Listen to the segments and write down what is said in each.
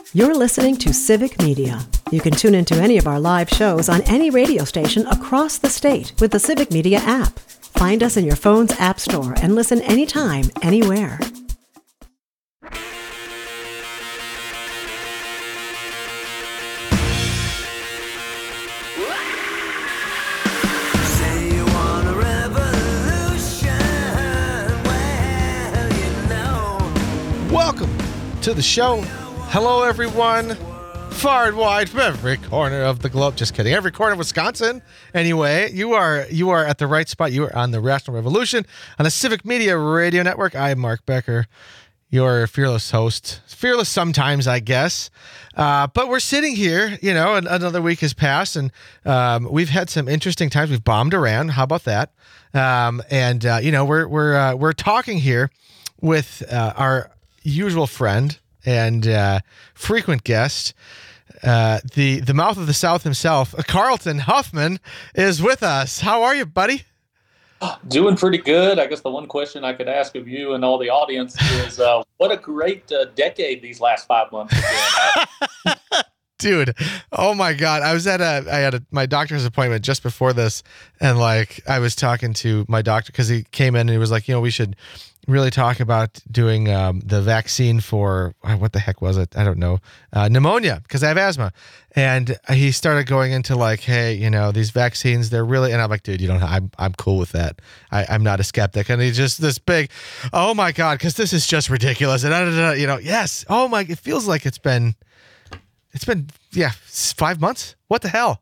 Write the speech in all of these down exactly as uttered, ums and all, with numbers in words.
You're listening to Civic Media. You can tune into any of our live shows on any radio station across the state with the Civic Media app. Find us in your phone's app store and listen anytime, anywhere. Welcome to the show. Hello, everyone. Far and wide from every corner of the globe. Just kidding. Every corner of Wisconsin. Anyway, you are you are at the right spot. You are on the Rational Revolution on the Civic Media Radio Network. I am Mark Becker, your fearless host. Fearless sometimes, I guess. Uh, but we're sitting here, you know, and another week has passed, and um, we've had some interesting times. We've bombed Iran. How about that? Um, and uh, you know, we're we're uh, we're talking here with uh, our usual friend and uh, frequent guest, uh, the the mouth of the South himself, Carlton Huffman, is with us. How are you, buddy? Doing pretty good. I guess the one question I could ask of you and all the audience is, uh, what a great uh, decade these last five months have been. Dude, oh my God. I was at a, I had a, my doctor's appointment just before this, and like, I was talking to my doctor because he came in and he was like, you know, we should really talk about doing um, the vaccine for, uh, what the heck was it? I don't know. Uh, pneumonia, because I have asthma. And he started going into like, hey, you know, these vaccines, they're really, and I'm like, dude, you don't, I'm, I'm cool with that. I, I'm not a skeptic. And he's just this big, oh my God, because this is just ridiculous. And, da, da, da, you know, yes. Oh my, it feels like it's been, it's been, yeah, five months. What the hell?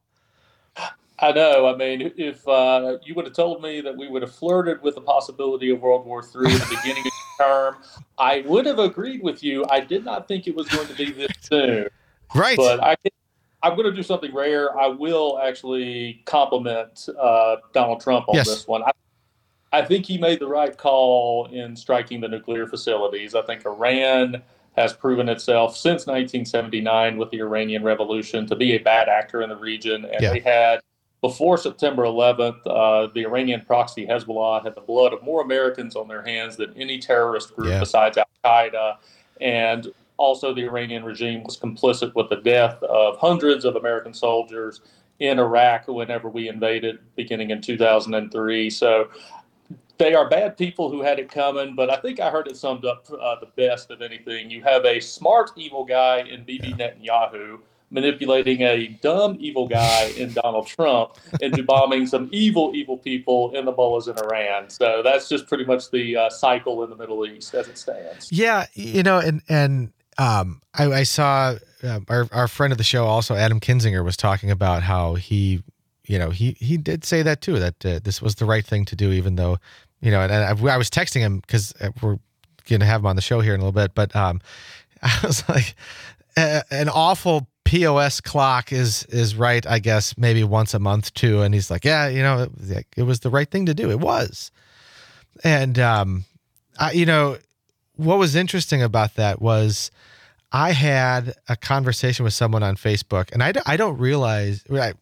I know. I mean, if uh, you would have told me that we would have flirted with the possibility of World War Three at the beginning of the term, I would have agreed with you. I did not think it was going to be this soon. Right. But I, I'm going to do something rare. I will actually compliment uh, Donald Trump on yes. this one. I, I think he made the right call in striking the nuclear facilities. I think Iran has proven itself since nineteen seventy-nine with the Iranian Revolution to be a bad actor in the region. And yeah. they had, before September eleventh, uh, the Iranian proxy Hezbollah had the blood of more Americans on their hands than any terrorist group yeah. besides Al-Qaeda. And also the Iranian regime was complicit with the death of hundreds of American soldiers in Iraq whenever we invaded, beginning in two thousand three. So they are bad people who had it coming, but I think I heard it summed up uh, the best of anything. You have a smart, evil guy in Bibi yeah. Netanyahu manipulating a dumb, evil guy in Donald Trump into bombing some evil, evil people in the mullahs in Iran. So that's just pretty much the uh, cycle in the Middle East as it stands. Yeah, you know, and and um, I, I saw uh, our our friend of the show, also Adam Kinzinger, was talking about how he, you know, he he did say that too, that uh, this was the right thing to do, even though, you know, and, and I, I was texting him because we're going to have him on the show here in a little bit, but um, I was like, a, an awful P O S clock is is right, I guess, maybe once a month too. And he's like, yeah, you know, it, it was the right thing to do. It was. And, um, I, you know, what was interesting about that was I had a conversation with someone on Facebook, and I, I don't realize, right,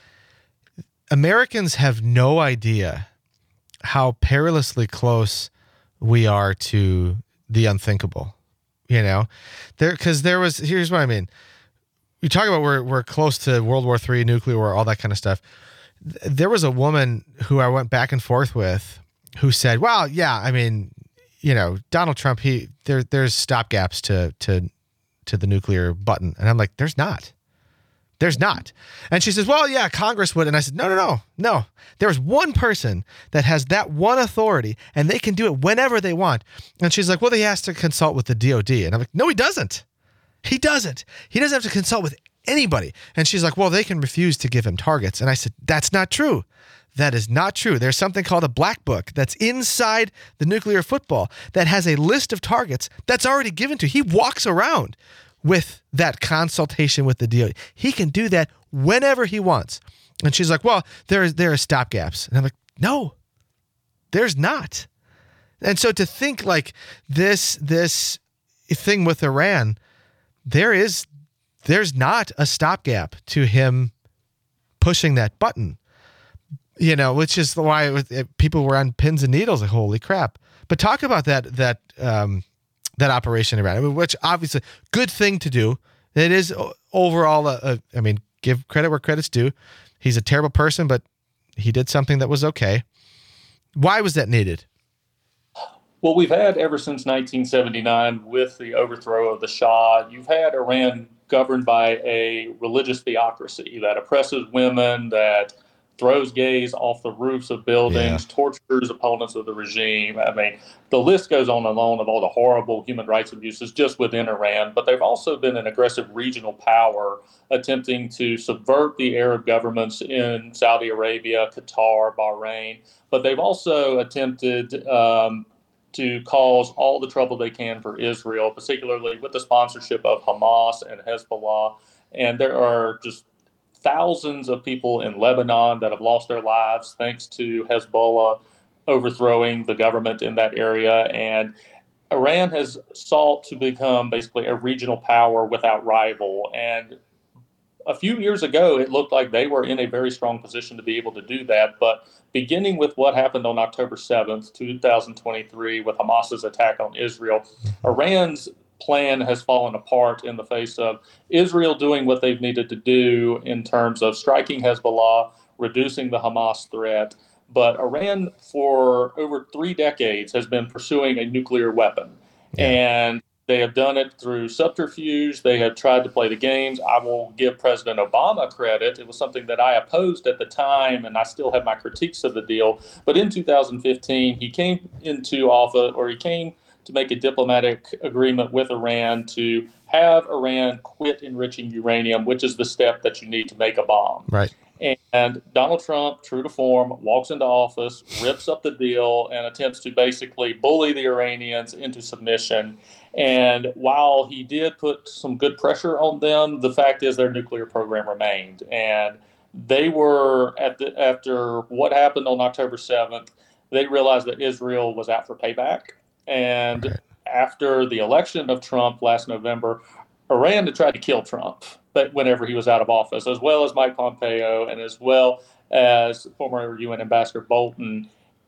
Americans have no idea how perilously close we are to the unthinkable, you know, there, because there was, here's what I mean. You talk about we're we're close to World War Three, nuclear war, all that kind of stuff. There was a woman who I went back and forth with who said, well, yeah, I mean, you know, Donald Trump, he there there's stopgaps to to to the nuclear button. And I'm like, there's not. There's not. And she says, well, yeah, Congress would. And I said, no, no, no, no. There's one person that has that one authority, and they can do it whenever they want. And she's like, well, he has to consult with the D O D. And I'm like, no, he doesn't. He doesn't. He doesn't have to consult with anybody. And she's like, well, they can refuse to give him targets. And I said, that's not true. That is not true. There's something called a black book that's inside the nuclear football that has a list of targets that's already given to. He walks around with that consultation with the D O D. He can do that whenever he wants. And she's like, well, there is there are stopgaps. And I'm like, no, there's not. And so to think like this this thing with Iran, there is there's not a stopgap to him pushing that button, you know, which is why it was, it, people were on pins and needles. Like, holy crap. But talk about that, that, um, that operation around, which obviously good thing to do. It is overall, a, a, I mean, give credit where credit's due. He's a terrible person, but he did something that was okay. Why was that needed? Well, we've had ever since nineteen seventy-nine, with the overthrow of the Shah, you've had Iran governed by a religious theocracy that oppresses women, that throws gays off the roofs of buildings, yeah. tortures opponents of the regime. I mean, the list goes on and on of all the horrible human rights abuses just within Iran. But they've also been an aggressive regional power attempting to subvert the Arab governments in Saudi Arabia, Qatar, Bahrain. But they've also attempted um, to cause all the trouble they can for Israel, particularly with the sponsorship of Hamas and Hezbollah. And there are just thousands of people in Lebanon that have lost their lives thanks to Hezbollah overthrowing the government in that area. And Iran has sought to become basically a regional power without rival. And a few years ago, it looked like they were in a very strong position to be able to do that. But beginning with what happened on October seventh, two thousand twenty-three, with Hamas's attack on Israel, Iran's plan has fallen apart in the face of Israel doing what they've needed to do in terms of striking Hezbollah, reducing the Hamas threat. But Iran, for over three decades, has been pursuing a nuclear weapon. Yeah. And they have done it through subterfuge. They have tried to play the games. I will give President Obama credit. It was something that I opposed at the time, and I still have my critiques of the deal. But in two thousand fifteen, he came into office, or he came to make a diplomatic agreement with Iran to have Iran quit enriching uranium, which is the step that you need to make a bomb. Right. And Donald Trump, true to form, walks into office, rips up the deal, and attempts to basically bully the Iranians into submission. And while he did put some good pressure on them, the fact is their nuclear program remained. And they were, at the, after what happened on October seventh, they realized that Israel was out for payback. And right. after the election of Trump last November, Iran had tried to kill Trump, but whenever he was out of office, as well as Mike Pompeo and as well as former U N Ambassador Bolton.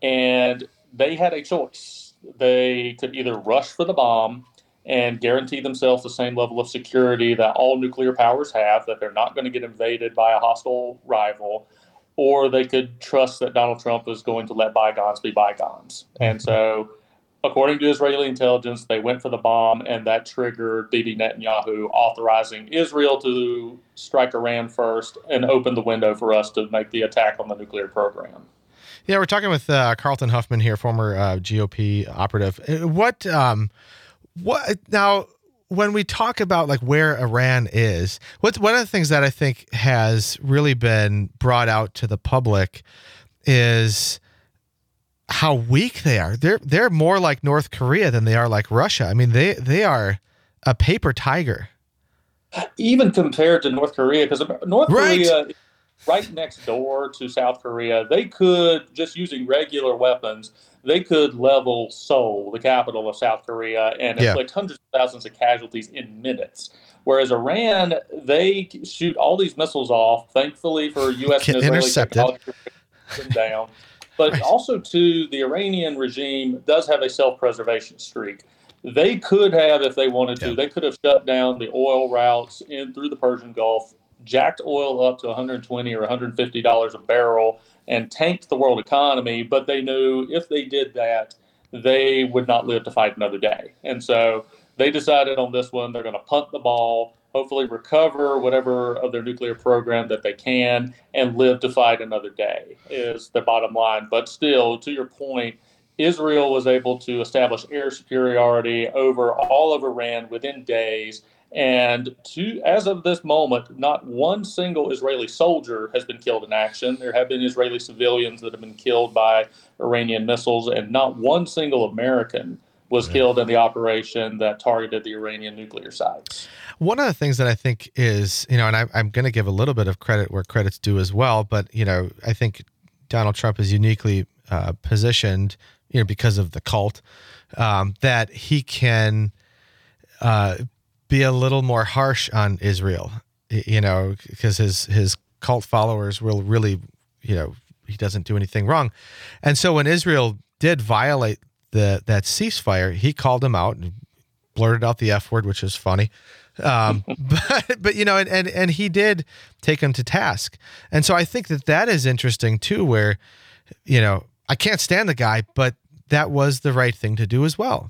And they had a choice. They could either rush for the bomb and guarantee themselves the same level of security that all nuclear powers have, that they're not going to get invaded by a hostile rival, or they could trust that Donald Trump is going to let bygones be bygones. And so, according to Israeli intelligence, they went for the bomb, and that triggered Bibi Netanyahu authorizing Israel to strike Iran first and open the window for us to make the attack on the nuclear program. Yeah, we're talking with uh, Carlton Huffman here, former uh, G O P operative. What, um, what now? When we talk about like where Iran is, what's one of the things that I think has really been brought out to the public is how weak they are. They're they're more like North Korea than they are like Russia. I mean, they they are a paper tiger. Even compared to North Korea, because North right. Korea is right next door to South Korea. They could, just using regular weapons, they could level Seoul, the capital of South Korea, and yeah. inflict hundreds of thousands of casualties in minutes. Whereas Iran, they shoot all these missiles off. Thankfully for U S and Israeli technology, them down. But right. also, too, the Iranian regime does have a self-preservation streak. They could have, if they wanted to, yeah. they could have shut down the oil routes in through the Persian Gulf, jacked oil up to one hundred twenty or one hundred fifty dollars a barrel, and tanked the world economy. But they knew if they did that, they would not live to fight another day. And so they decided on this one, they're going to punt the ball, hopefully recover whatever of their nuclear program that they can, and live to fight another day is the bottom line. But still, to your point, Israel was able to establish air superiority over all of Iran within days. And to, as of this moment, not one single Israeli soldier has been killed in action. There have been Israeli civilians that have been killed by Iranian missiles, and not one single American was yeah. killed in the operation that targeted the Iranian nuclear sites. One of the things that I think is, you know, and I, I'm going to give a little bit of credit where credit's due as well, but, you know, I think Donald Trump is uniquely uh, positioned, you know, because of the cult, um, that he can uh, be a little more harsh on Israel, you know, because his, his cult followers will really, you know, he doesn't do anything wrong. And so when Israel did violate the that ceasefire, he called him out and blurted out the F word, which is funny. Um, but, but, you know, and, and, and he did take him to task. And so I think that that is interesting too, where, you know, I can't stand the guy, but that was the right thing to do as well.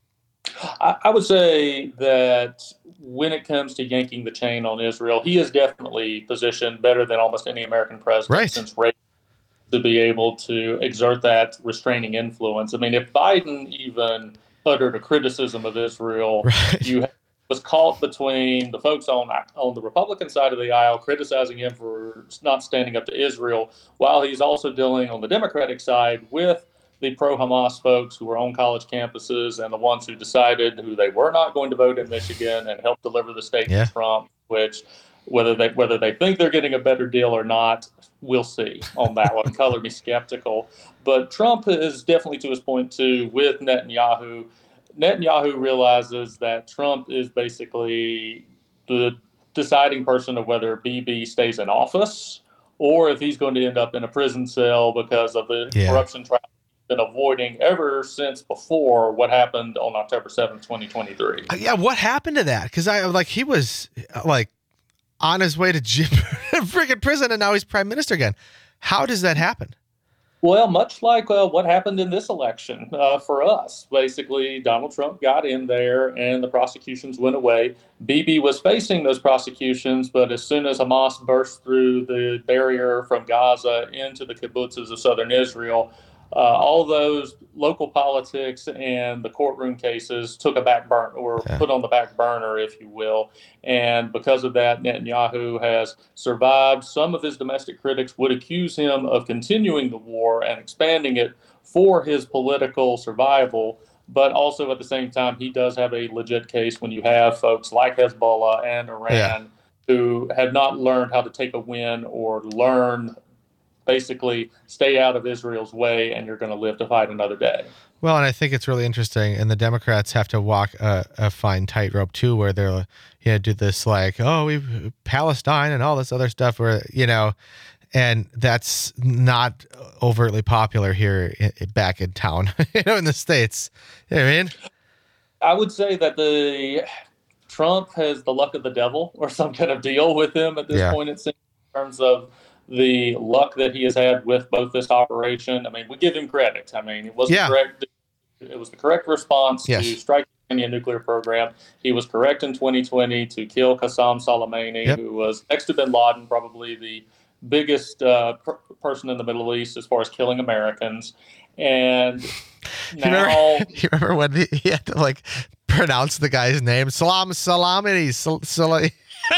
I, I would say that when it comes to yanking the chain on Israel, he is definitely positioned better than almost any American president Right. since Reagan to be able to exert that restraining influence. I mean, if Biden even uttered a criticism of Israel, Right. you was caught between the folks on on the Republican side of the aisle criticizing him for not standing up to Israel, while he's also dealing on the Democratic side with the pro-Hamas folks who were on college campuses and the ones who decided who they were not going to vote in Michigan and helped deliver the state Yeah. to Trump, which whether they whether they think they're getting a better deal or not, we'll see on that one. Color me skeptical. But Trump is definitely, to his point too, with Netanyahu. Netanyahu realizes that Trump is basically the deciding person of whether Bibi stays in office or if he's going to end up in a prison cell because of the Yeah. corruption trial he's been avoiding ever since before what happened on October seventh, twenty twenty-three. Uh, Yeah. What happened to that? Because I like he was uh, like on his way to j- freaking prison and now he's prime minister again. How does that happen? Well, much like uh, what happened in this election uh, for us. Basically, Donald Trump got in there and the prosecutions went away. Bibi was facing those prosecutions, but as soon as Hamas burst through the barrier from Gaza into the kibbutzes of southern Israel, uh, all those local politics and the courtroom cases took a back burner, or Yeah. put on the back burner, if you will. And because of that, Netanyahu has survived. Some of his domestic critics would accuse him of continuing the war and expanding it for his political survival. But also at the same time, he does have a legit case when you have folks like Hezbollah and Iran Yeah. who have not learned how to take a win or learn, basically, stay out of Israel's way, and you're going to live to fight another day. Well, and I think it's really interesting, and the Democrats have to walk a, a fine tightrope too, where they're, you know, do this like, oh, we Palestine and all this other stuff, where you know, and that's not overtly popular here in, back in town, you know, in the States. You know what I mean? I would say that the Trump has the luck of the devil or some kind of deal with him at this Yeah. point, it seems, in terms of the luck that he has had with both this operation. I mean, we give him credit. I mean, it was Yeah. correct. It was the correct response Yes. to strike the Iranian nuclear program. He was correct in twenty twenty to kill Qasem Soleimani, Yep. who was next to bin Laden, probably the biggest uh, per- person in the Middle East as far as killing Americans. And You now, remember, you remember when he, he had to like pronounce the guy's name? Salam Salamini. Sal, Sal,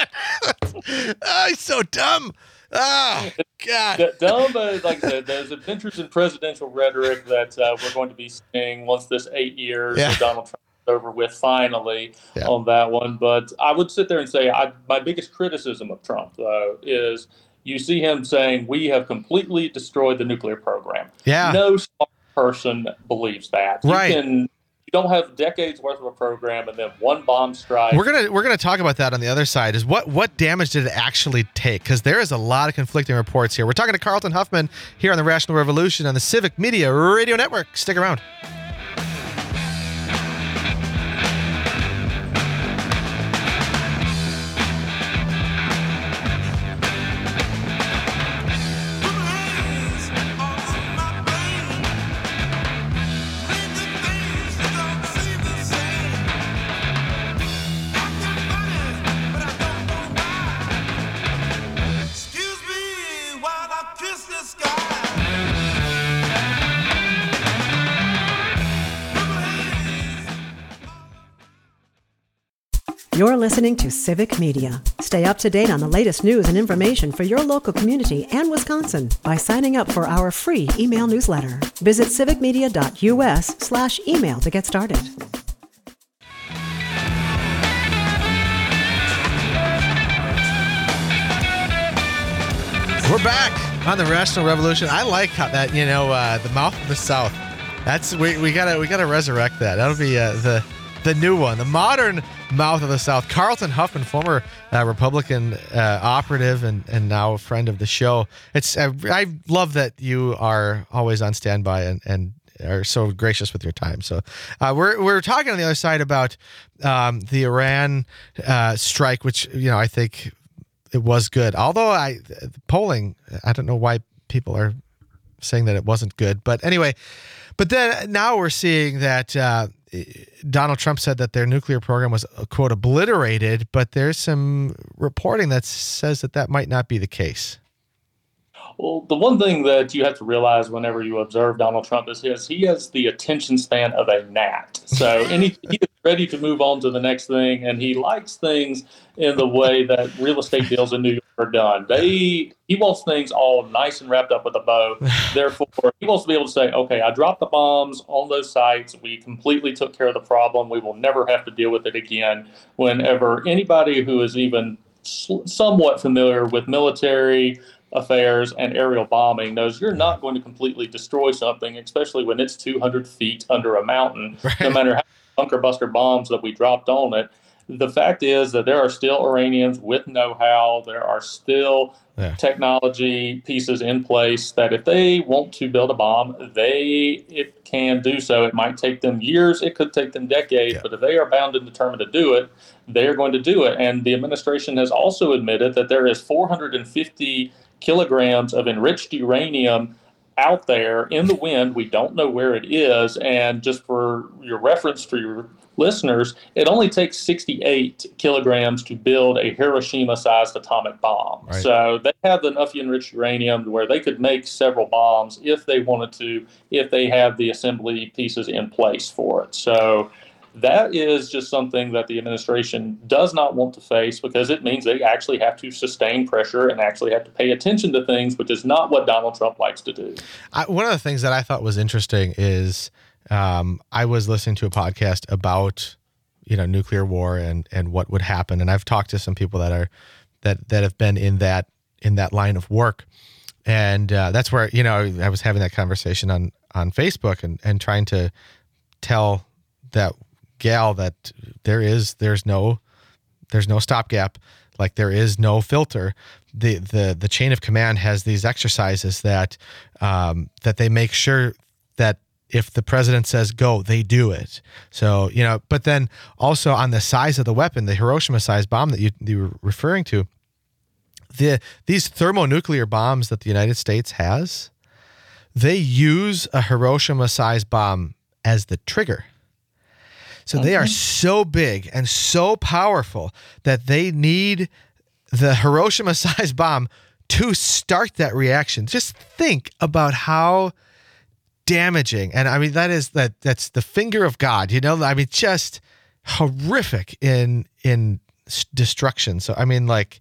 oh, he's so dumb. Oh, God. D- dumb, but like I said, there's adventures in presidential rhetoric that uh, we're going to be seeing once this eight years Yeah. of Donald Trump is over with, finally, Yeah. on that one. But I would sit there and say I, my biggest criticism of Trump, though, is you see him saying we have completely destroyed the nuclear program. Yeah. No smart person believes that. You Right. can- You don't have decades worth of a program and then one bomb strike. We're gonna we're gonna talk about that on the other side. Is what what damage did it actually take? Because there is a lot of conflicting reports here. We're talking to Carlton Huffman here on the Rational Revolution on the Civic Media Radio Network. Stick around. Excuse me while I kiss the sky. You're listening to Civic Media. Stay up to date on the latest news and information for your local community and Wisconsin by signing up for our free email newsletter. Visit civicmedia.us slash email to get started. We're back on the Rational Revolution. I like how that, you know, uh, the mouth of the South. That's we, we gotta we gotta resurrect that. That'll be uh, the the new one, the modern mouth of the South. Carlton Huffman, former uh, Republican uh, operative and and now a friend of the show. It's I, I love that you are always on standby and and are so gracious with your time. So uh, we're we're talking on the other side about um, the Iran uh, strike, which you know I think it was good. Although I the polling, I don't know why people are saying that it wasn't good. But anyway, but then now we're seeing that uh, Donald Trump said that their nuclear program was, quote, obliterated. But there's some reporting that says that that might not be the case. Well, the one thing that you have to realize whenever you observe Donald Trump is his, he has the attention span of a gnat. So any, he is ready to move on to the next thing, and he likes things in the way that real estate deals in New York are done. They He wants things all nice and wrapped up with a bow. Therefore, he wants to be able to say, okay, I dropped the bombs on those sites. We completely took care of the problem. We will never have to deal with it again. Whenever anybody who is even somewhat familiar with military affairs and aerial bombing knows you're not going to completely destroy something, especially when it's two hundred feet under a mountain, right. No matter how many bunker buster bombs that we dropped on it. The fact is that there are still Iranians with know-how. There are still yeah. technology pieces in place that if they want to build a bomb, they it can do so. It might take them years. It could take them decades. Yeah. But if they are bound and determined to do it, they are going to do it. And the administration has also admitted that there is four hundred fifty kilograms of enriched uranium out there in the wind. We don't know where it is. And just for your reference for your listeners, it only takes sixty-eight kilograms to build a Hiroshima-sized atomic bomb. Right. So they have enough enriched uranium where they could make several bombs if they wanted to, if they have the assembly pieces in place for it. So that is just something that the administration does not want to face, because it means they actually have to sustain pressure and actually have to pay attention to things, which is not what Donald Trump likes to do. I, one of the things that I thought was interesting is um, I was listening to a podcast about, you know, nuclear war and, and what would happen. And I've talked to some people that are that that have been in that in that line of work. And uh, that's where, you know, I was having that conversation on, on Facebook and, and trying to tell that gal that there is there's no there's no stopgap, like there is no filter. The the the chain of command has these exercises that um, that they make sure that if the president says go, they do it. So, you know, but then also on the size of the weapon, the Hiroshima-sized bomb that you, you were referring to, the these thermonuclear bombs that the United States has, they use a Hiroshima-sized bomb as the trigger. So they are so big and so powerful that they need the Hiroshima-sized bomb to start that reaction. Just think about how damaging, and I mean that is that that's the finger of God. You know, I mean, just horrific in in destruction. So I mean, like,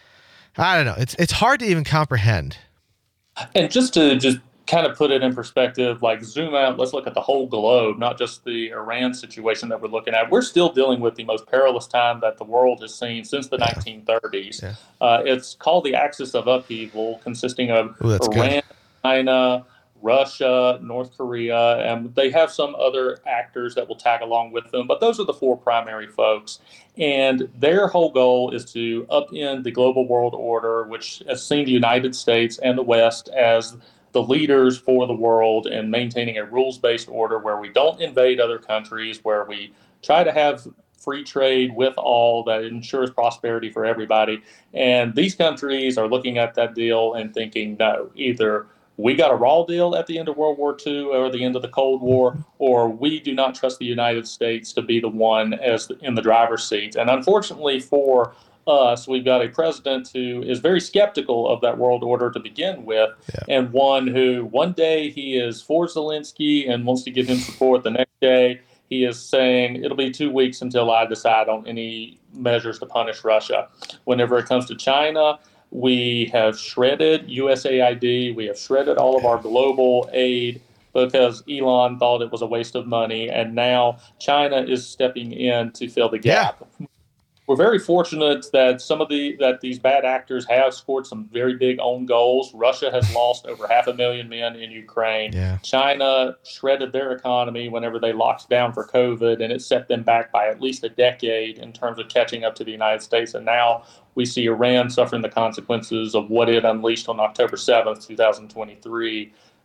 I don't know. It's it's hard to even comprehend. And just to just. kind of put it in perspective, like zoom out, let's look at the whole globe, not just the Iran situation that we're looking at. We're still dealing with the most perilous time that the world has seen since the yeah. nineteen thirties. Yeah. Uh, it's called the Axis of Upheaval, consisting of Ooh, Iran, good. China, Russia, North Korea, and they have some other actors that will tag along with them. But those are the four primary folks. And their whole goal is to upend the global world order, which has seen the United States and the West as the leaders for the world and maintaining a rules-based order where we don't invade other countries, where we try to have free trade with all that ensures prosperity for everybody. And these countries are looking at that deal and thinking, no, either we got a raw deal at the end of World War Two or the end of the Cold War, or we do not trust the United States to be the one as in the driver's seat. And unfortunately for us, we've got a president who is very skeptical of that world order to begin with, yeah. and one who one day he is for Zelensky and wants to give him support. The next day he is saying it'll be two weeks until I decide on any measures to punish Russia. Whenever it comes to China, we have shredded U S A I D. We have shredded all of our global aid because Elon thought it was a waste of money, and now China is stepping in to fill the gap. Yeah. We're very fortunate that some of the that these bad actors have scored some very big own goals. Russia has lost over half a million men in Ukraine. Yeah. China shredded their economy whenever they locked down for COVID, and it set them back by at least a decade in terms of catching up to the United States. And now we see Iran suffering the consequences of what it unleashed on October seventh, twenty twenty-three.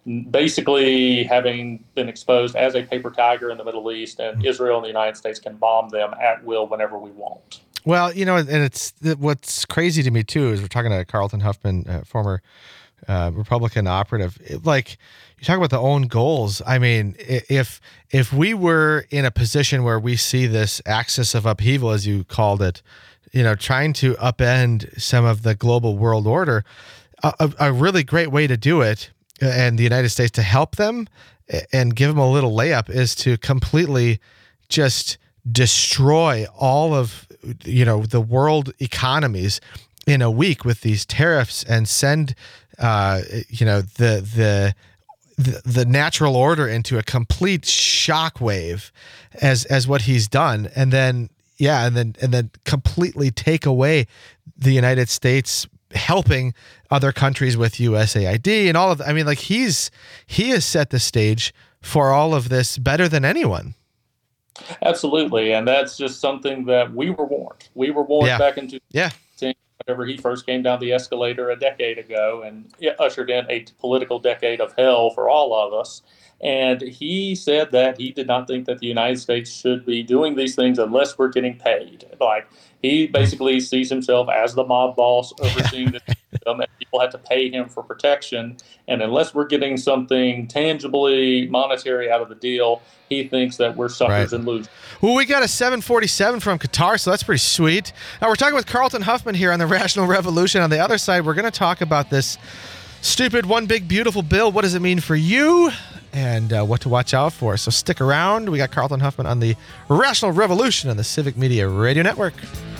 basically having been exposed as a paper tiger in the Middle East, and Israel and the United States can bomb them at will whenever we want. Well, you know, and it's what's crazy to me too is we're talking to Carlton Huffman, uh, former uh, Republican operative. It, like you talk about the own goals. I mean, if if we were in a position where we see this axis of upheaval, as you called it, you know, trying to upend some of the global world order, a, a really great way to do it, and the United States to help them and give them a little layup, is to completely just destroy all of, you know, the world economies in a week with these tariffs, and send, uh, you know, the, the, the, the natural order into a complete shockwave as, as what he's done. And then, yeah. And then, and then completely take away the United States helping other countries with U S A I D and all of that. I mean, like he's, he has set the stage for all of this better than anyone. Absolutely. And that's just something that we were warned. We were warned yeah. back in two thousand ten, yeah. whenever he first came down the escalator a decade ago, and it ushered in a political decade of hell for all of us. And he said that he did not think that the United States should be doing these things unless we're getting paid. Like, he basically sees himself as the mob boss overseeing the system, and people have to pay him for protection. And unless we're getting something tangibly monetary out of the deal, he thinks that we're suckers right. and losers. Well, we got a seven forty-seven from Qatar, so that's pretty sweet. Now, we're talking with Carlton Huffman here on the Rational Revolution. On the other side, we're going to talk about this stupid one big beautiful bill. What does it mean for you? And uh, what to watch out for. So stick around. We got Carlton Huffman on the Rational Revolution on the Civic Media Radio Network.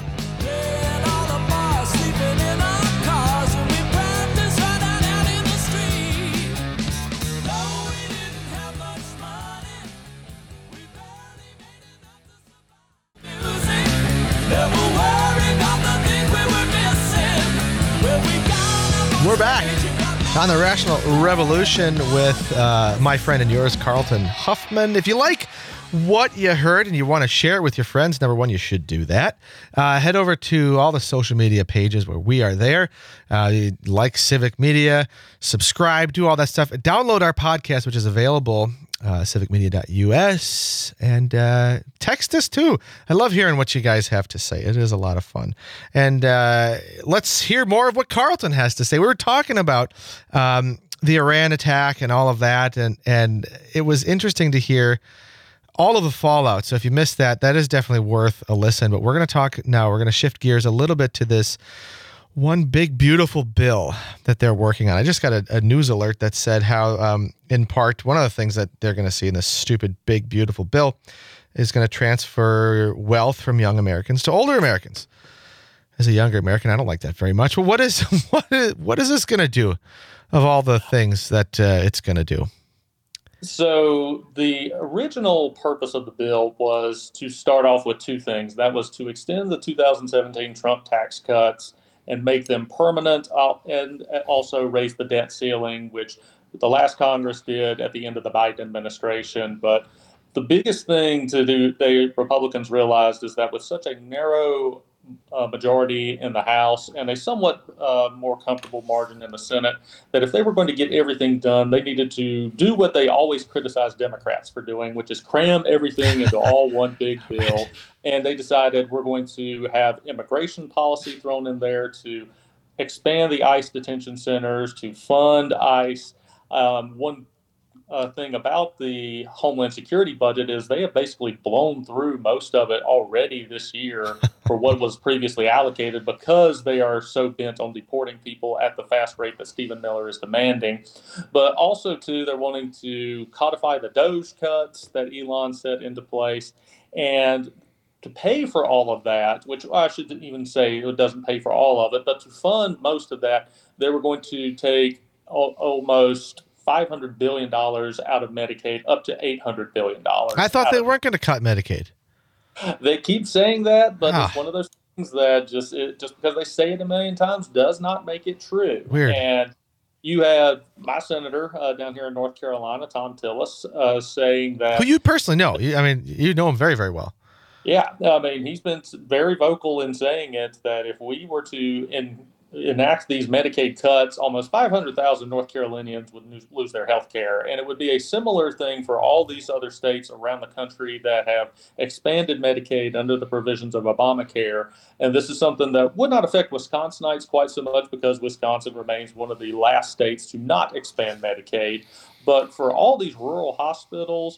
We're back on the Rational Revolution with uh, my friend and yours, Carlton Huffman. If you like what you heard and you want to share it with your friends, number one, you should do that. Uh, head over to all the social media pages where we are there. Uh, like Civic Media, subscribe, do all that stuff. Download our podcast, which is available Uh, civic media dot U S, and uh, text us too. I love hearing what you guys have to say. It is a lot of fun. And uh, let's hear more of what Carlton has to say. We were talking about um, the Iran attack and all of that, and and it was interesting to hear all of the fallout. So if you missed that, that is definitely worth a listen. But we're going to talk now. We're going to shift gears a little bit to this one big, beautiful bill that they're working on. I just got a, a news alert that said how, um, in part, one of the things that they're going to see in this stupid, big, beautiful bill is going to transfer wealth from young Americans to older Americans. As a younger American, I don't like that very much. Well, what is what is what is this going to do of all the things that uh, it's going to do? So the original purpose of the bill was to start off with two things. That was to extend the two thousand seventeen Trump tax cuts and make them permanent, uh, and also raise the debt ceiling, which the last Congress did at the end of the Biden administration. But the biggest thing to do, the Republicans realized, is that with such a narrow uh, majority in the House and a somewhat uh, more comfortable margin in the Senate, that if they were going to get everything done, they needed to do what they always criticize Democrats for doing, which is cram everything into all one big bill. And they decided we're going to have immigration policy thrown in there, to expand the ICE detention centers, to fund ICE. Um, one uh, thing about the Homeland Security budget is they have basically blown through most of it already this year for what was previously allocated, because they are so bent on deporting people at the fast rate that Stephen Miller is demanding. But also, too, they're wanting to codify the DOGE cuts that Elon set into place. And to pay for all of that, which I shouldn't even say it doesn't pay for all of it, but to fund most of that, they were going to take o- almost five hundred billion dollars out of Medicaid, up to eight hundred billion dollars. I thought they weren't going to cut Medicaid. They keep saying that, but ah. it's one of those things that just it, just because they say it a million times does not make it true. Weird. And you have my senator uh, down here in North Carolina, Tom Tillis, uh, saying that... Who you personally know. I mean, you know him very, very well. Yeah, I mean, he's been very vocal in saying it, that if we were to in, enact these Medicaid cuts, almost five hundred thousand North Carolinians would lose their health care. And it would be a similar thing for all these other states around the country that have expanded Medicaid under the provisions of Obamacare. And this is something that would not affect Wisconsinites quite so much because Wisconsin remains one of the last states to not expand Medicaid. But for all these rural hospitals,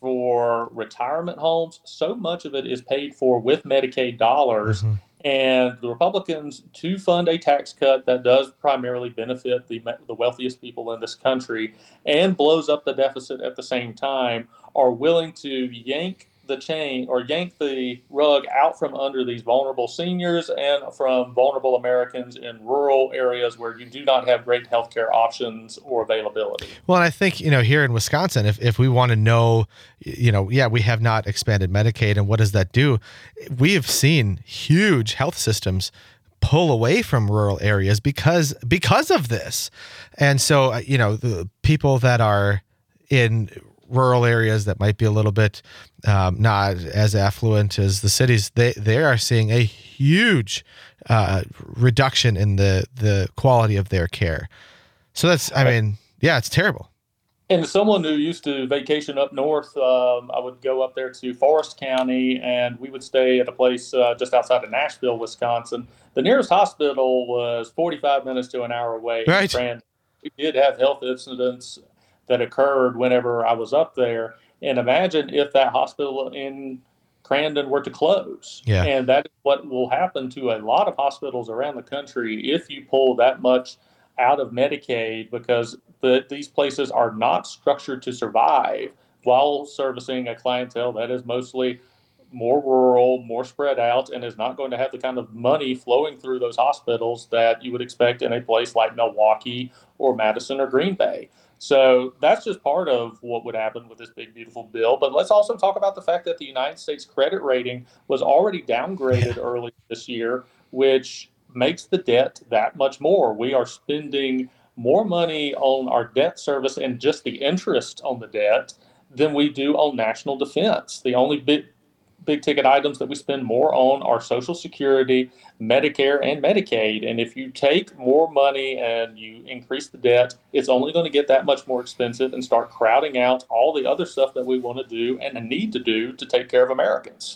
for retirement homes, so much of it is paid for with Medicaid dollars. Mm-hmm. And the Republicans, to fund a tax cut that does primarily benefit the, the wealthiest people in this country and blows up the deficit at the same time, are willing to yank the chain or yank the rug out from under these vulnerable seniors and from vulnerable Americans in rural areas where you do not have great healthcare options or availability. Well, and I think, you know, here in Wisconsin, if, if we want to know, you know, yeah, we have not expanded Medicaid, and what does that do? We have seen huge health systems pull away from rural areas because because of this. And so, you know, the people that are in rural areas that might be a little bit um, not as affluent as the cities, they they are seeing a huge uh, reduction in the the quality of their care. So that's, I mean, yeah, it's terrible. And as someone who used to vacation up north, um, I would go up there to Forest County, and we would stay at a place uh, just outside of Nashville, Wisconsin. The nearest hospital was forty-five minutes to an hour away. Right. And we did have health incidents that occurred whenever I was up there. And imagine if that hospital in Crandon were to close. Yeah. And that is what will happen to a lot of hospitals around the country if you pull that much out of Medicaid, because the, these places are not structured to survive while servicing a clientele that is mostly more rural, more spread out, and is not going to have the kind of money flowing through those hospitals that you would expect in a place like Milwaukee or Madison or Green Bay. So that's just part of what would happen with this big, beautiful bill. But let's also talk about the fact that the United States credit rating was already downgraded early this year, which makes the debt that much more. We are spending more money on our debt service and just the interest on the debt than we do on national defense. The only big big ticket items that we spend more on are Social Security, Medicare, and Medicaid. And if you take more money and you increase the debt, it's only going to get that much more expensive and start crowding out all the other stuff that we want to do and need to do to take care of Americans.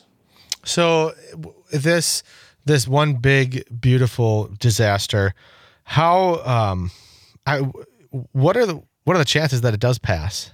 So this this one big, beautiful disaster, how um, I, what are the what are the chances that it does pass?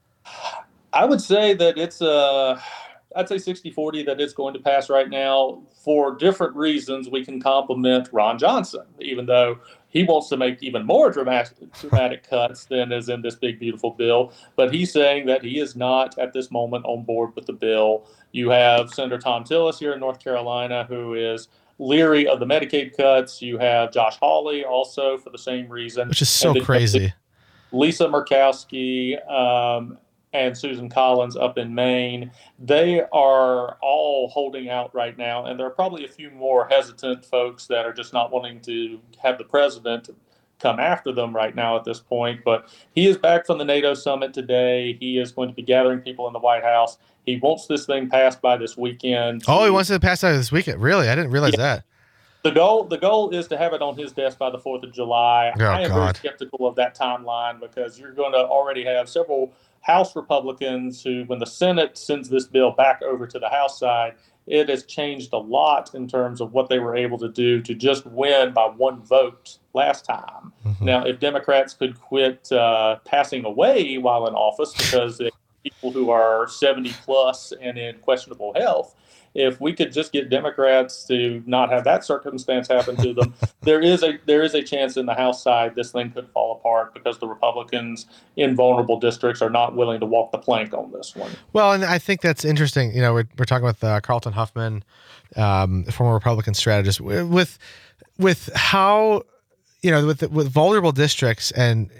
I would say that it's a I'd say sixty forty that it's going to pass right now. For different reasons, we can compliment Ron Johnson, even though he wants to make even more dramatic, dramatic cuts than is in this big, beautiful bill. But he's saying that he is not at this moment on board with the bill. You have Senator Thom Tillis here in North Carolina, who is leery of the Medicaid cuts. You have Josh Hawley also for the same reason. Which is so crazy. Lisa Murkowski, um, and Susan Collins up in Maine. They are all holding out right now, and there are probably a few more hesitant folks that are just not wanting to have the president come after them right now at this point. But he is back from the NATO summit today. He is going to be gathering people in the White House. He wants this thing passed by this weekend. Oh, he wants it passed by this weekend. Really? I didn't realize yeah. that. The goal, the goal is to have it on his desk by the fourth of July. Oh, I am God. very skeptical of that timeline because you're going to already have several House Republicans who, when the Senate sends this bill back over to the House side, it has changed a lot in terms of what they were able to do to just win by one vote last time. Mm-hmm. Now, if Democrats could quit uh, passing away while in office because they people who are seventy plus and in questionable health, if we could just get Democrats to not have that circumstance happen to them, there is a there is a chance in the House side this thing could fall apart because the Republicans in vulnerable districts are not willing to walk the plank on this one. Well, and I think that's interesting. You know, we're we're talking with uh, Carlton Huffman, um, former Republican strategist, with with how you know with with vulnerable districts, and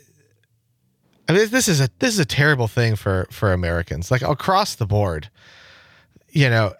I mean this is a this is a terrible thing for for Americans, like across the board. You know,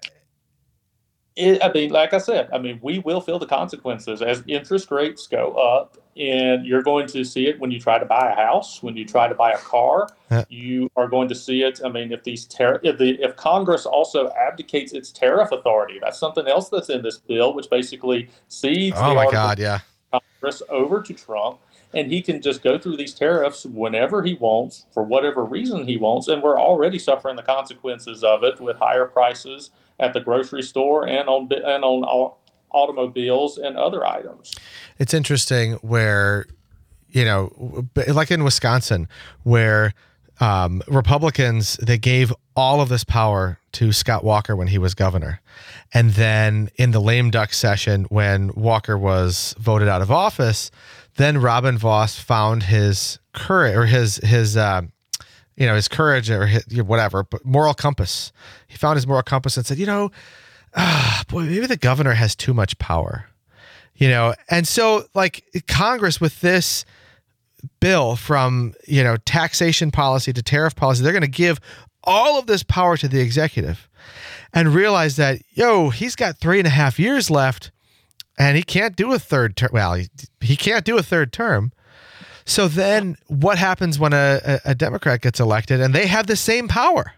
it, I mean, like I said, I mean, we will feel the consequences as interest rates go up, and you're going to see it when you try to buy a house, when you try to buy a car. Yeah. You are going to see it. I mean, if these tar- if the if Congress also abdicates its tariff authority, that's something else that's in this bill, which basically cedes. Oh my God, yeah. Congress over to Trump, and he can just go through these tariffs whenever he wants, for whatever reason he wants, and we're already suffering the consequences of it with higher prices at the grocery store and on and on automobiles and other items. It's interesting where, you know, like in Wisconsin, where um, Republicans, they gave all of this power to Scott Walker when he was governor. And then in the lame duck session, when Walker was voted out of office, then Robin Vos found his courage or his, his, uh, you know, his courage or his, whatever, but moral compass. He found his moral compass and said, you know, ah, boy, maybe the governor has too much power, you know? And so like Congress with this bill from, you know, taxation policy to tariff policy, they're going to give all of this power to the executive and realize that, yo, he's got three and a half years left and he can't do a third term. Well, he, he can't do a third term. So then what happens when a, a, a Democrat gets elected and they have the same power?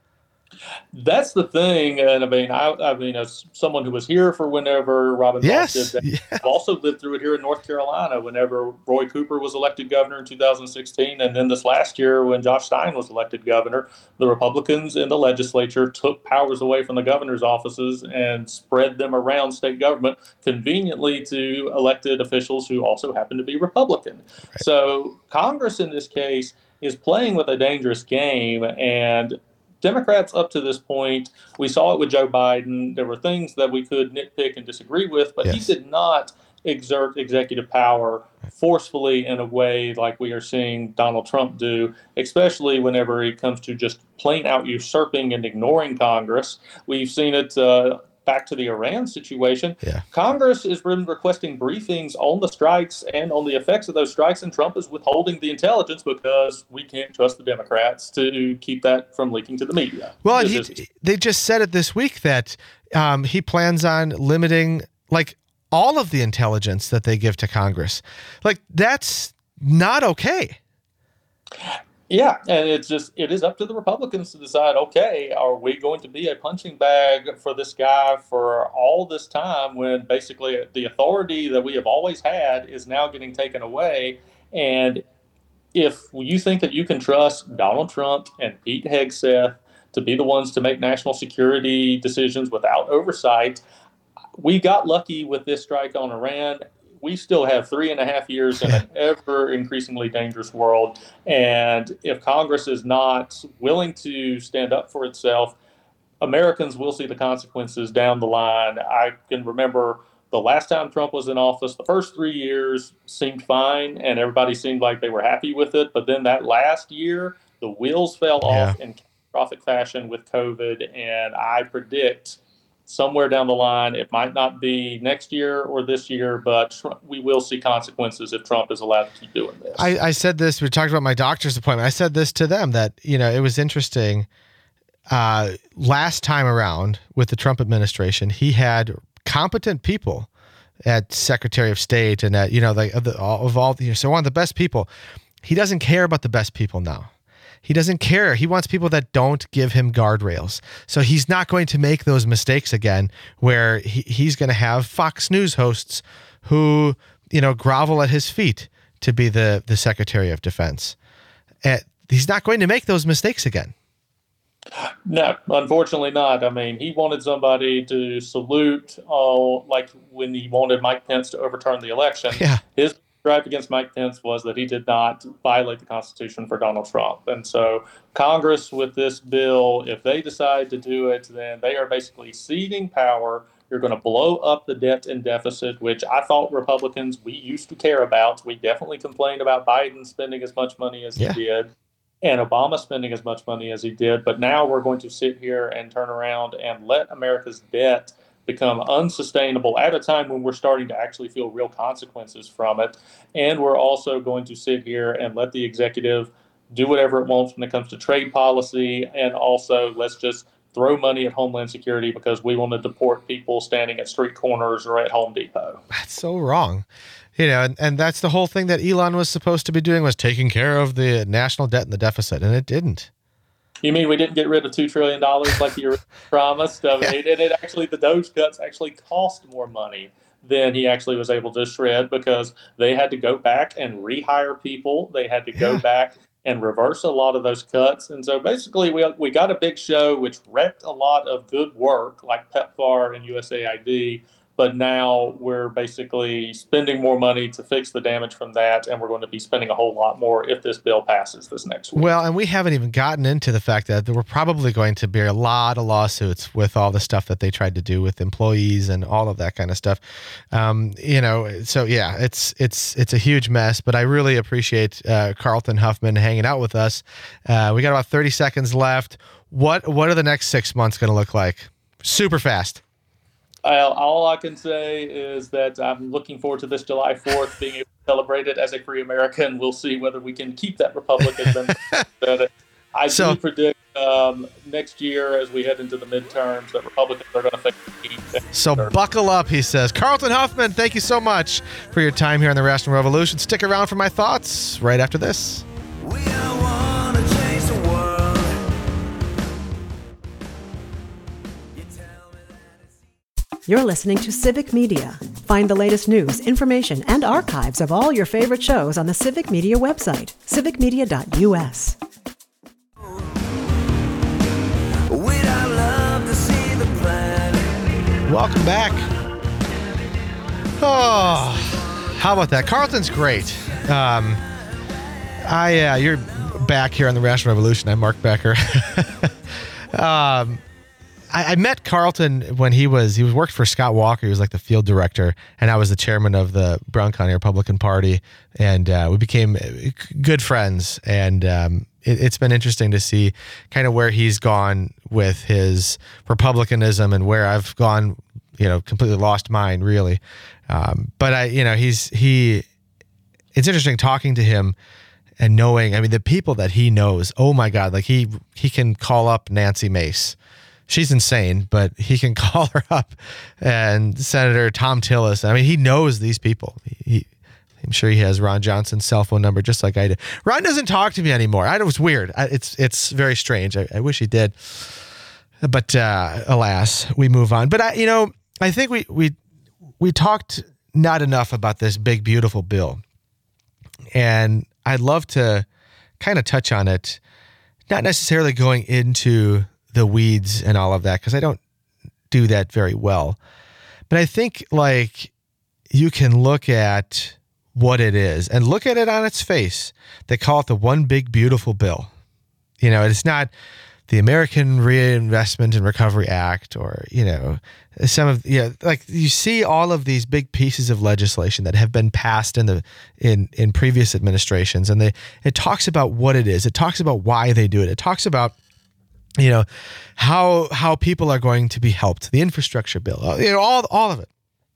That's the thing, and I mean, I, I mean, as someone who was here for whenever Robin yes. Vos did that, Yeah. I've also lived through it here in North Carolina. Whenever Roy Cooper was elected governor in two thousand sixteen, and then this last year when Josh Stein was elected governor, the Republicans in the legislature took powers away from the governor's offices and spread them around state government, conveniently to elected officials who also happen to be Republican. Right. So Congress in this case is playing with a dangerous game, and Democrats up to this point, we saw it with Joe Biden. There were things that we could nitpick and disagree with, but yes. he did not exert executive power forcefully in a way like we are seeing Donald Trump do, especially whenever it comes to just plain out usurping and ignoring Congress. We've seen it uh, back to the Iran situation. Yeah. Congress has been requesting briefings on the strikes and on the effects of those strikes, and Trump is withholding the intelligence because we can't trust the Democrats to keep that from leaking to the media. Well, he, they just said it this week that um, he plans on limiting like all of the intelligence that they give to Congress. Like, that's not okay. Yeah, and it's just, it is up to the Republicans to decide, okay, are we going to be a punching bag for this guy for all this time when basically the authority that we have always had is now getting taken away? And if you think that you can trust Donald Trump and Pete Hegseth to be the ones to make national security decisions without oversight, we got lucky with this strike on Iran. We still have three and a half years in an ever increasingly dangerous world. And if Congress is not willing to stand up for itself, Americans will see the consequences down the line. I can remember the last time Trump was in office, the first three years seemed fine and everybody seemed like they were happy with it. But then that last year, the wheels fell yeah. off in catastrophic fashion with COVID. And I predict somewhere down the line, it might not be next year or this year, but Trump, we will see consequences if Trump is allowed to keep doing this. I, I said this, we talked about my doctor's appointment. I said this to them that, you know, it was interesting. Uh, last time around with the Trump administration, he had competent people at Secretary of State and at, you know, like of, the, of all the, so one of the best people. He doesn't care about the best people now. He doesn't care. He wants people that don't give him guardrails. So he's not going to make those mistakes again where he, he's going to have Fox News hosts who, you know, grovel at his feet to be the, the Secretary of Defense. And he's not going to make those mistakes again. No, unfortunately not. I mean, he wanted somebody to salute, uh, like when he wanted Mike Pence to overturn the election. Yeah. His drive against Mike Pence was that he did not violate the Constitution for Donald Trump. And so Congress with this bill, if they decide to do it, then they are basically ceding power. You're going to blow up the debt and deficit, which I thought Republicans, we used to care about. We definitely complained about Biden spending as much money as yeah. he did and Obama spending as much money as he did. But now we're going to sit here and turn around and let America's debt become unsustainable at a time when we're starting to actually feel real consequences from it. And we're also going to sit here and let the executive do whatever it wants when it comes to trade policy. And also let's just throw money at Homeland Security because we want to deport people standing at street corners or at Home Depot. That's so wrong. You know, and, and that's the whole thing that Elon was supposed to be doing, was taking care of the national debt and the deficit, and it didn't. You mean we didn't get rid of two trillion dollars like you promised? I mean, yeah. And it actually, the Doge cuts actually cost more money than he actually was able to shred, because they had to go back and rehire people. They had to go Yeah. back and reverse a lot of those cuts. And so basically we, we got a big show which wrecked a lot of good work like PEPFAR and U S A I D. But now we're basically spending more money to fix the damage from that, and we're going to be spending a whole lot more if this bill passes this next week. Well, and we haven't even gotten into the fact that there were probably going to be a lot of lawsuits with all the stuff that they tried to do with employees and all of that kind of stuff. Um, you know, so yeah, it's it's it's a huge mess. But I really appreciate uh, Carlton Huffman hanging out with us. Uh, we got about thirty seconds left. What what are the next six months going to look like? Super fast. Uh, all I can say is that I'm looking forward to this July fourth, being able to celebrate it as a free American. We'll see whether we can keep that Republican. I So- do predict um, next year, as we head into the midterms, that Republicans are going to face the heat. So buckle up, he says. Carlton Huffman, thank you so much for your time here on the Rational Revolution. Stick around for my thoughts right after this. We all wanna change the world. You tell me that it's You're listening to Civic Media. Find the latest news, information, and archives of all your favorite shows on the Civic Media website, civic media dot u s. We'd all love to see the plan. Welcome back. Oh, how about that? Carlton's great. Um, I uh, you're back here on the Rational Revolution. I'm Mark Becker. um, I, I met Carlton when he was he was worked for Scott Walker. He was like the field director, and I was the chairman of the Brown County Republican Party, and uh, we became good friends. And um, it, it's been interesting to see kind of where he's gone with his republicanism and where I've gone, you know, completely lost mine, really. Um, but I, you know, he's he. It's interesting talking to him and knowing. I mean, the people that he knows. Oh my God! Like he he can call up Nancy Mace. She's insane, but he can call her up, and Senator Tom Tillis. I mean, he knows these people. He, I'm sure he has Ron Johnson's cell phone number, just like I do. Ron doesn't talk to me anymore. I, it was weird. I, it's it's very strange. I, I wish he did, but uh, alas, we move on. But I, you know, I think we we we talked not enough about this big, beautiful bill, and I'd love to kind of touch on it, not necessarily going into the weeds and all of that, because I don't do that very well. But I think like you can look at what it is and look at it on its face. They call it the One Big Beautiful Bill. You know, it's not the American Reinvestment and Recovery Act, or, you know, some of, you know, like you see all of these big pieces of legislation that have been passed in the, in, in previous administrations. And they, it talks about what it is. It talks about why they do it. It talks about, you know, how, how people are going to be helped, the infrastructure bill, you know, all, all of it.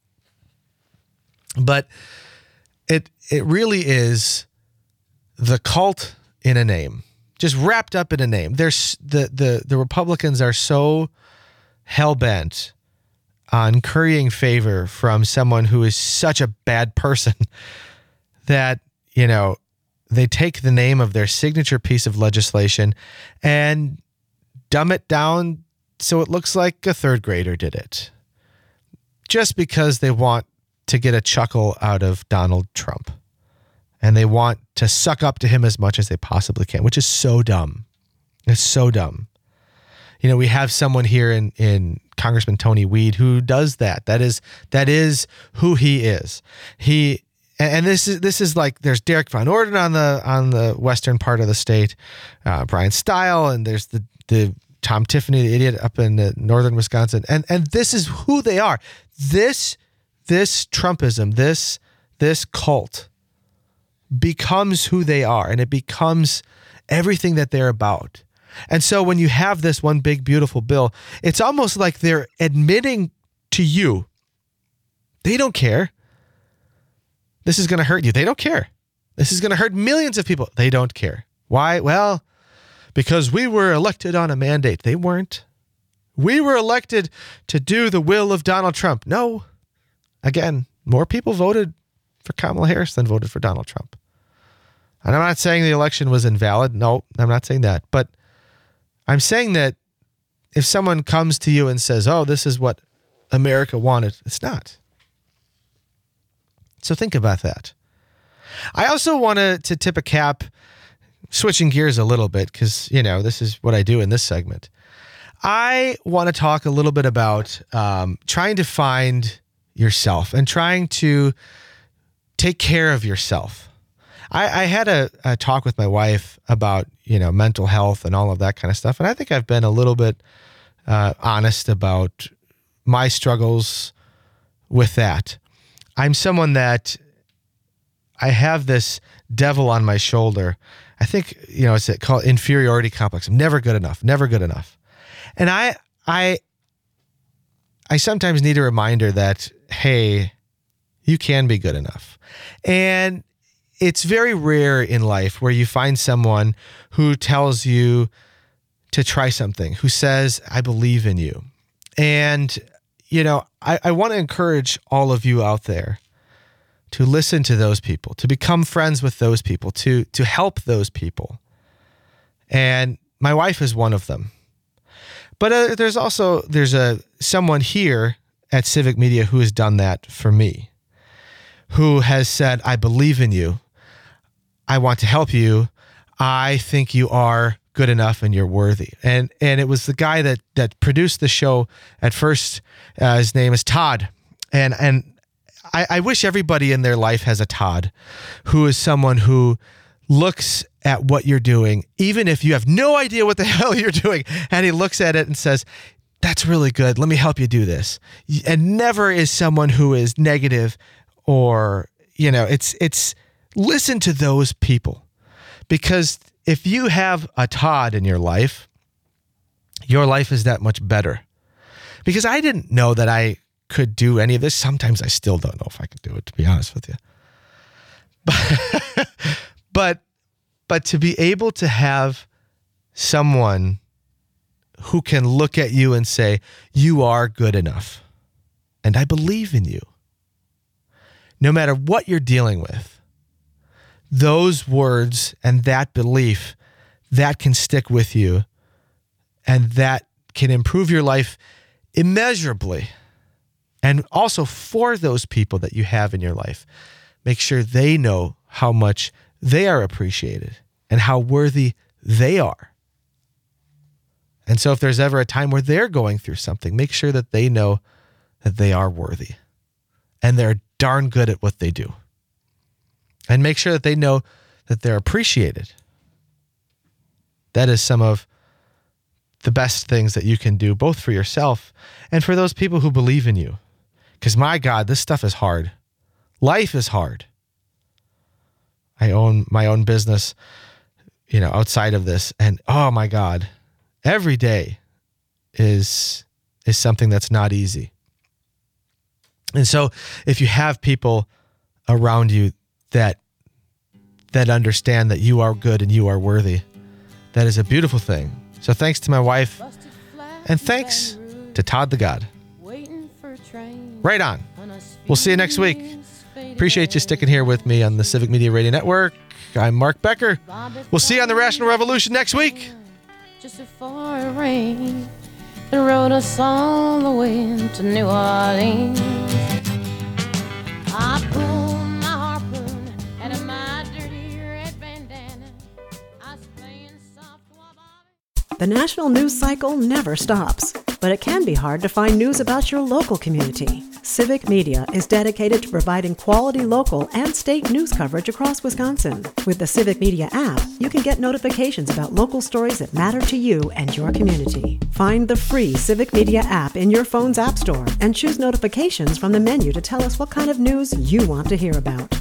But it, it really is the cult in a name. Just wrapped up in a name. There's the the the Republicans are so hell bent on currying favor from someone who is such a bad person that, you know, they take the name of their signature piece of legislation and dumb it down so it looks like a third grader did it, just because they want to get a chuckle out of Donald Trump. And they want to suck up to him as much as they possibly can, which is so dumb. It's so dumb. You know, we have someone here in, in Congressman Tony Weed who does that. That is that is who he is. He and this is this is like there's Derek Van Orden on the on the western part of the state, uh, Brian Stile, and there's the the Tom Tiffany, the idiot up in the northern Wisconsin, and and this is who they are. This this Trumpism, this this cult becomes who they are, and it becomes everything that they're about. And so when you have this One Big Beautiful Bill, it's almost like they're admitting to you, they don't care. This is going to hurt you. They don't care. This is going to hurt millions of people. They don't care. Why? Well, because we were elected on a mandate. They weren't. We were elected to do the will of Donald Trump. No. Again, more people voted for Kamala Harris than voted for Donald Trump. And I'm not saying the election was invalid. No, I'm not saying that. But I'm saying that if someone comes to you and says, oh, this is what America wanted, it's not. So think about that. I also want to to tip a cap, switching gears a little bit, because, you know, this is what I do in this segment. I want to talk a little bit about um, trying to find yourself and trying to take care of yourself. I, I had a, a talk with my wife about, you know, mental health and all of that kind of stuff. And I think I've been a little bit uh, honest about my struggles with that. I'm someone that I have this devil on my shoulder. I think, you know, it's called inferiority complex. I'm never good enough, never good enough. And I, I, I sometimes need a reminder that, hey, you can be good enough. And it's very rare in life where you find someone who tells you to try something, who says, I believe in you. And, you know, I, I want to encourage all of you out there to listen to those people, to become friends with those people, to, to help those people. And my wife is one of them. But uh, there's also, there's a someone here at Civic Media who has done that for me, who has said, I believe in you. I want to help you. I think you are good enough and you're worthy. And and it was the guy that that produced the show at first. Uh, his name is Todd. And and I, I wish everybody in their life has a Todd, who is someone who looks at what you're doing, even if you have no idea what the hell you're doing, and he looks at it and says, that's really good. Let me help you do this. And never is someone who is negative or, you know, it's it's listen to those people, because if you have a Todd in your life, your life is that much better. Because I didn't know that I could do any of this. Sometimes I still don't know if I can do it, to be honest with you. But, but, but to be able to have someone who can look at you and say, you are good enough, and I believe in you, no matter what you're dealing with, those words and that belief, that can stick with you, and that can improve your life immeasurably. And also for those people that you have in your life, make sure they know how much they are appreciated and how worthy they are. And so if there's ever a time where they're going through something, make sure that they know that they are worthy and they're darn good at what they do. And make sure that they know that they're appreciated. That is some of the best things that you can do, both for yourself and for those people who believe in you. Because my God, this stuff is hard. Life is hard. I own my own business, you know, outside of this. And oh my God, every day is, is something that's not easy. And so if you have people around you that, that understand that you are good and you are worthy, that is a beautiful thing. So thanks to my wife, and thanks to Todd the God. Right on. We'll see you next week. Appreciate you sticking here with me on the Civic Media Radio Network. I'm Mark Becker. We'll see you on the Rational Revolution next week. Just before it rained, it rode us all the way to New Orleans. I pulled my harpoon out of my dirty red bandana. I was playing soft while Bobby. The national news cycle never stops, but it can be hard to find news about your local community. Civic Media is dedicated to providing quality local and state news coverage across Wisconsin. With the Civic Media app, you can get notifications about local stories that matter to you and your community. Find the free Civic Media app in your phone's app store and choose notifications from the menu to tell us what kind of news you want to hear about.